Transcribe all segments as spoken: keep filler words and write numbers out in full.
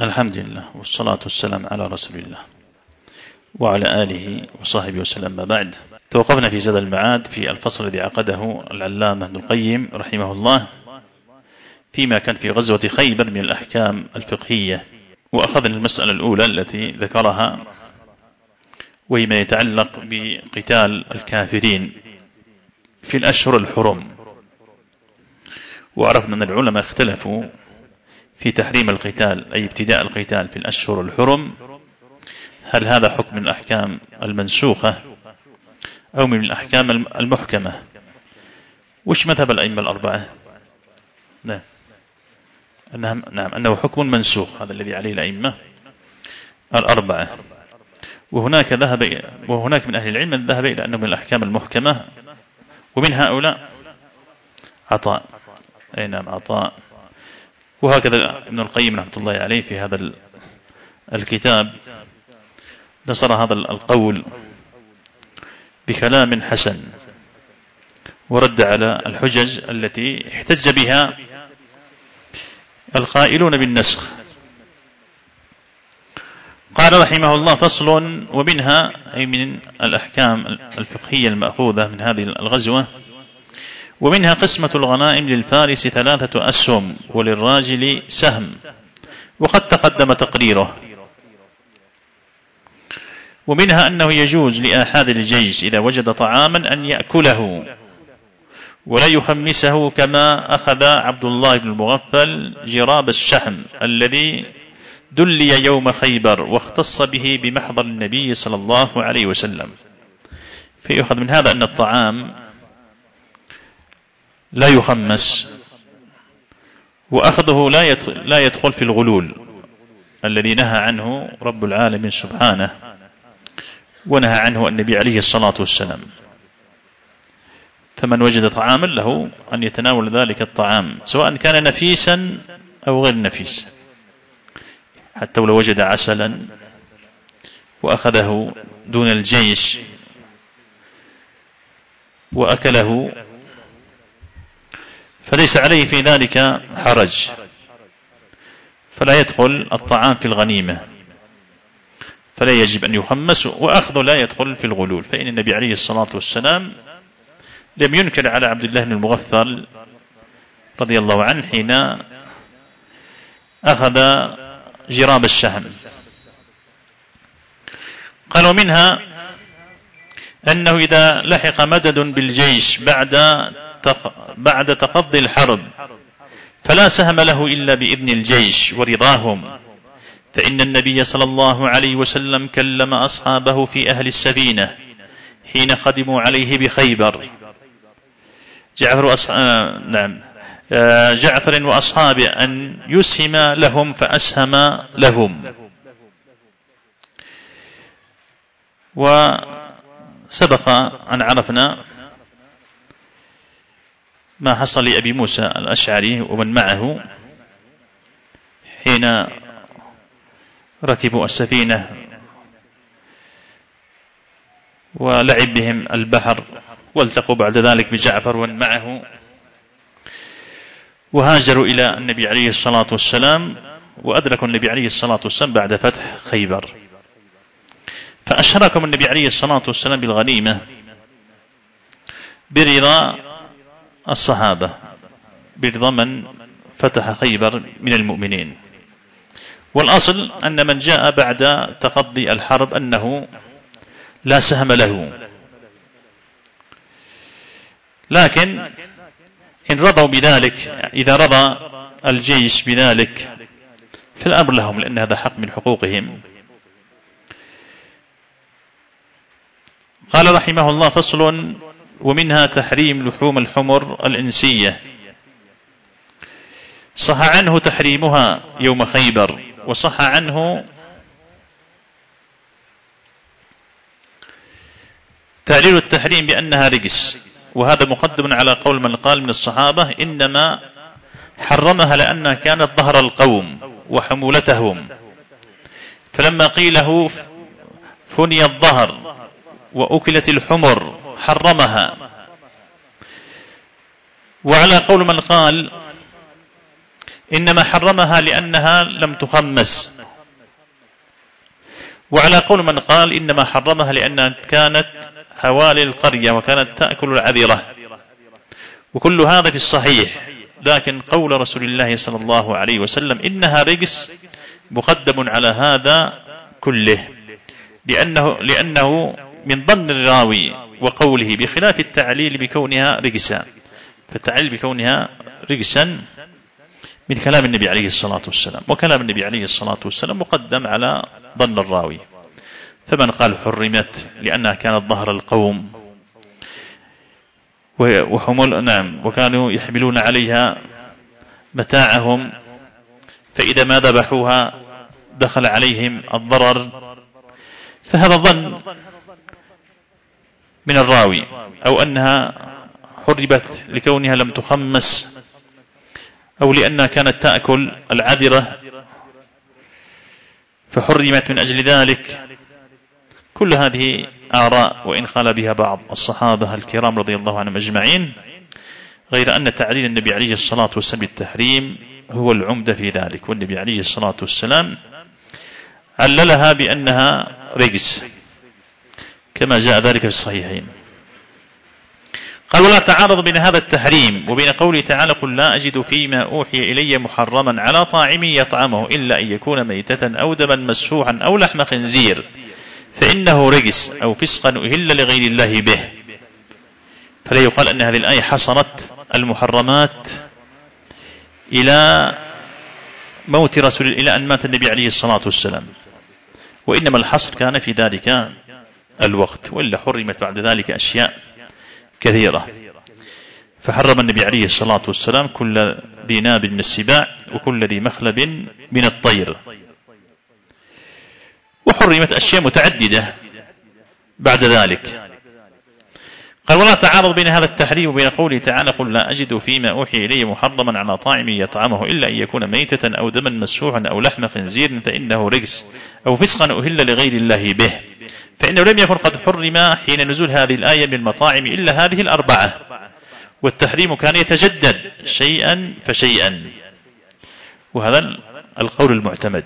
الحمد لله والصلاة والسلام على رسول الله وعلى آله وصحبه وسلم. ما بعد، توقفنا في زاد المعاد في الفصل الذي عقده العلامة ابن القيم رحمه الله فيما كان في غزوة خيبر من الأحكام الفقهية، وأخذنا المسألة الأولى التي ذكرها وهي ما يتعلق بقتال الكافرين في الأشهر الحرم. وعرفنا أن العلماء اختلفوا في تحريم القتال، أي ابتداء القتال في الأشهر الحرم، هل هذا حكم من الأحكام المنسوخة أو من الأحكام المحكمة؟ وش مذهب الأئمة الأربعة؟ نعم أنه, نعم أنه حكم منسوخ، هذا الذي عليه الأئمة الأربعة. وهناك ذهب وهناك من أهل العلم من ذهب إلى أنه من الأحكام المحكمة، ومن هؤلاء عطاء. أي نعم عطاء. وهكذا ابن القيم رحمة الله عليه في هذا الكتاب نصر هذا القول بكلام حسن، ورد على الحجج التي احتج بها القائلون بالنسخ. قال رحمه الله: فصل. ومنها، أي من الأحكام الفقهية المأخوذة من هذه الغزوة، ومنها قسمة الغنائم للفارس ثلاثة أسهم وللراجل سهم، وقد تقدم تقريره. ومنها أنه يجوز لآحاد الجيش إذا وجد طعاما أن يأكله ولا يخمسه، كما أخذ عبد الله بن المغفل جراب الشحم الذي دلي يوم خيبر واختص به بمحضر النبي صلى الله عليه وسلم. فيؤخذ من هذا أن الطعام لا يخمس، وأخذه لا يدخل في الغلول الذي نهى عنه رب العالمين سبحانه، ونهى عنه النبي عليه الصلاة والسلام. فمن وجد طعاما له أن يتناول ذلك الطعام سواء كان نفيسا أو غير نفيس، حتى ولو وجد عسلا وأخذه دون الجيش وأكله فليس عليه في ذلك حرج، فلا يدخل الطعام في الغنيمة، فلا يجب أن يخمس، وأخذه لا يدخل في الغلول. فإن النبي عليه الصلاة والسلام لم ينكر على عبد الله بن المغفل رضي الله عنه حين أخذ جراب الشهم. قالوا منها أنه إذا لحق مدد بالجيش بعد بعد تقضي الحرب فلا سهم له إلا بإذن الجيش ورضاهم، فإن النبي صلى الله عليه وسلم كلم أصحابه في أهل السفينة حين قدموا عليه بخيبر، جعفر أصحاب نعم جعفر وأصحابه أن يسهم لهم فأسهم لهم. وسبق أن عرفنا ما حصل لأبي موسى الأشعري ومن معه حين ركبوا السفينة ولعب بهم البحر، والتقوا بعد ذلك بجعفر ومن معه، وهاجروا إلى النبي عليه الصلاة والسلام، وأدركوا النبي عليه الصلاة والسلام بعد فتح خيبر، فأشركهم النبي عليه الصلاة والسلام بالغنيمة برضا الصحابة، برضا من فتح خيبر من المؤمنين. والأصل أن من جاء بعد تقضي الحرب أنه لا سهم له، لكن إن رضوا بذلك، إذا رضى الجيش بذلك فالأمر لهم، لأن هذا حق من حقوقهم. قال رحمه الله: فصل. ومنها تحريم لحوم الحمر الإنسية، صح عنه تحريمها يوم خيبر، وصح عنه تعليل التحريم بأنها رجس، وهذا مقدم على قول من قال من الصحابة إنما حرمها لأنها كانت ظهر القوم وحمولتهم، فلما قيله فني الظهر وأكلت الحمر حرمها. وعلى قول من قال إنما حرمها لأنها لم تخمس. وعلى قول من قال إنما حرمها لأنها كانت حوالي القرية وكانت تأكل العذرة، وكل هذا في الصحيح. لكن قول رسول الله صلى الله عليه وسلم إنها رجس مقدم على هذا كله، لأنه, لأنه من ظن الراوي وقوله، بخلاف التعليل بكونها رجسا. فالتعليل بكونها رجسا من كلام النبي عليه الصلاة والسلام، وكلام النبي عليه الصلاة والسلام مقدم على ظن الراوي. فمن قال حرمت لأنها كانت ظهر القوم وحمل نعم وكانوا يحملون عليها متاعهم، فإذا ما ذبحوها دخل عليهم الضرر، فهذا ظن من الراوي. أو أنها حربت لكونها لم تخمس، أو لأنها كانت تأكل العذرة فحرمت من أجل ذلك. كل هذه آراء، وإن قال بها بعض الصحابة الكرام رضي الله عنهم أجمعين، غير أن تعليل النبي عليه الصلاة والسلام بالتحريم هو العمدة في ذلك. والنبي عليه الصلاة والسلام عللها بأنها رجس كما جاء ذلك في الصحيحين. قال: ولا تعارض بين هذا التحريم وبين قوله تعالى: قل لا أجد فيما أوحي إلي محرما على طاعم يطعمه إلا أن يكون ميتة أو دما مسفوحا أو لحم خنزير فإنه رجس أو فسقا أهل لغير الله به. فلا يقال أن هذه الآية حصرت المحرمات إلى موت رسول إلى أن مات النبي عليه الصلاة والسلام، وإنما الحصر كان في ذلك الوقت، وإلا حرمت بعد ذلك أشياء كثيرة. فحرم النبي عليه الصلاة والسلام كل ذي ناب من السباع وكل ذي مخلب من الطير، وحرمت أشياء متعددة بعد ذلك. قال: ولا تعارض بين هذا التحريم وبين قوله تعالى: قل لا أجد فيما أوحي إلي محرما على طاعم يطعمه إلا أن يكون ميتة أو دما مسفوحا أو لحم خنزير فإنه رجس أو فسقا أهل لغير الله به. فإنه لم يكن قد حرم حين نزول هذه الآية من المطاعم إلا هذه الأربعة، والتحريم كان يتجدد شيئا فشيئا، وهذا القول المعتمد.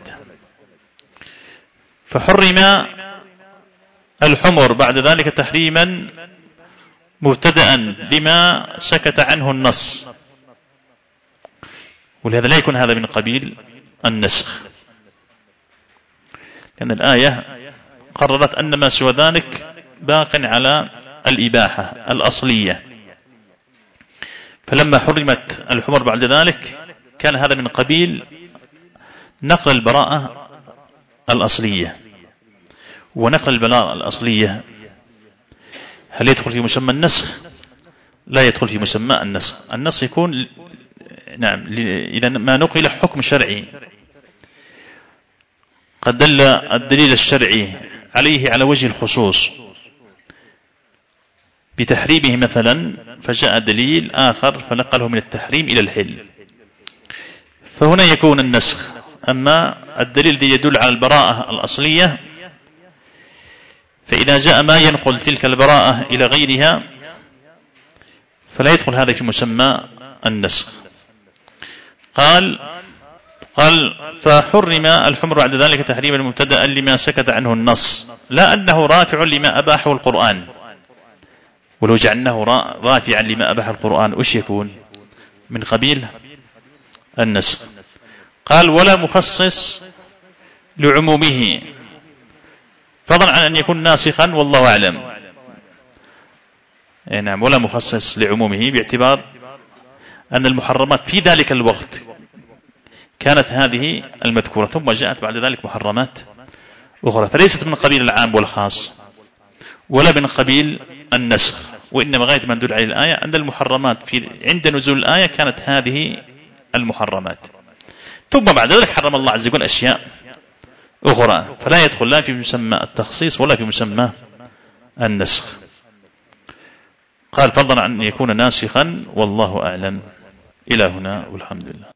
فحرم الحمر بعد ذلك تحريما مبتدأ لما سكت عنه النص، ولهذا لا يكون هذا من قبيل النسخ، لأن الآية قررت أن ما سوى ذلك باق على الإباحة الأصلية. فلما حرمت الحمر بعد ذلك كان هذا من قبيل نقل البراءة الأصلية. ونقل البراءة الأصلية هل يدخل في مسمى النسخ؟ لا يدخل في مسمى النسخ. النسخ يكون نعم إذا ما نقل حكم شرعي قد دل الدليل الشرعي عليه على وجه الخصوص بتحريمه مثلا، فجاء دليل آخر فنقله من التحريم إلى الحل، فهنا يكون النسخ. أما الدليل الذي يدل على البراءة الأصلية فإذا جاء ما ينقل تلك البراءة إلى غيرها فلا يدخل هذا في مسمى النسخ. قال قال فحرم الحمر بعد ذلك تحريما مبتدأ لما سكت عنه النص، لا أنه رافع لما أباحه القرآن. ولو جعلناه رافعا لما أباح القرآن وش يكون؟ من قبيل النسخ. قال: ولا مخصص لعمومه، فضلا عن أن يكون ناسخا والله أعلم. نعم، ولا مخصص لعمومه باعتبار أن المحرمات في ذلك الوقت كانت هذه المذكورة، ثم جاءت بعد ذلك محرمات أخرى، فليست من قبيل العام والخاص ولا من قبيل النسخ، وإنما غاية ما ندل عليه الآية أن المحرمات في عند نزول الآية كانت هذه المحرمات، ثم بعد ذلك حرم الله عز وجل أشياء أخرى، فلا يدخل لا في مسمى التخصيص ولا في مسمى النسخ. قال: فضلا عن أن يكون ناسخا والله أعلم. إلى هنا والحمد لله.